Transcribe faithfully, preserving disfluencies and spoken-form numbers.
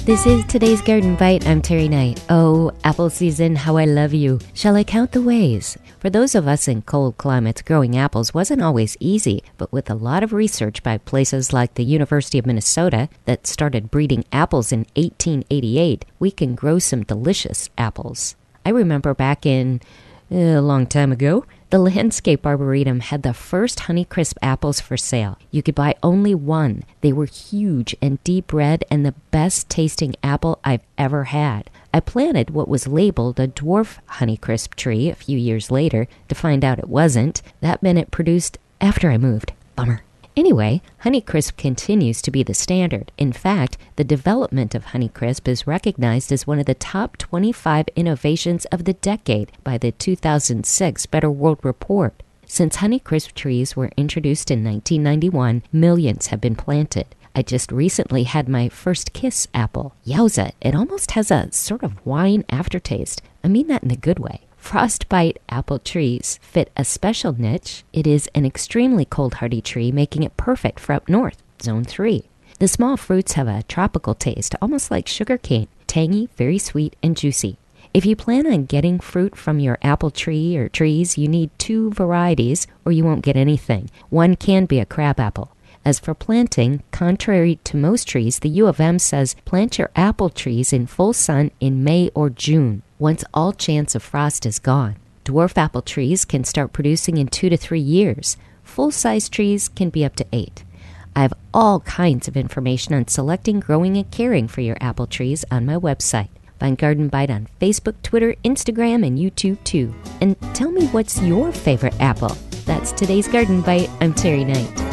This is today's Garden Bite. I'm Terry Knight. Oh, apple season, how I love you. Shall I count the ways? For those of us in cold climates, growing apples wasn't always easy, but with a lot of research by places like the University of Minnesota that started breeding apples in eighteen eighty-eight, we can grow some delicious apples. I remember back in uh, a long time ago, the Landscape Arboretum had the first Honeycrisp apples for sale. You could buy only one. They were huge and deep red and the best tasting apple I've ever had. I planted what was labeled a dwarf Honeycrisp tree a few years later to find out it wasn't. That meant it produced after I moved. Bummer. Anyway, Honeycrisp continues to be the standard. In fact, the development of Honeycrisp is recognized as one of the top twenty-five innovations of the decade by the two thousand six Better World Report. Since Honeycrisp trees were introduced in nineteen ninety-one, millions have been planted. I just recently had my first Kiss apple. Yowza, it almost has a sort of wine aftertaste. I mean that in a good way. Frostbite apple trees fit a special niche. It is an extremely cold hardy tree, making it perfect for up north, zone three. The small fruits have a tropical taste, almost like sugar cane, tangy, very sweet, and juicy. If you plan on getting fruit from your apple tree or trees, you need two varieties or you won't get anything. One can be a crabapple. As for planting, contrary to most trees, the U of M says plant your apple trees in full sun in May or June, once all chance of frost is gone. Dwarf apple trees can start producing in two to three years. Full-size trees can be up to eight. I have all kinds of information on selecting, growing, and caring for your apple trees on my website. Find Garden Bite on Facebook, Twitter, Instagram, and YouTube too. And tell me what's your favorite apple. That's today's Garden Bite. I'm Terry Knight.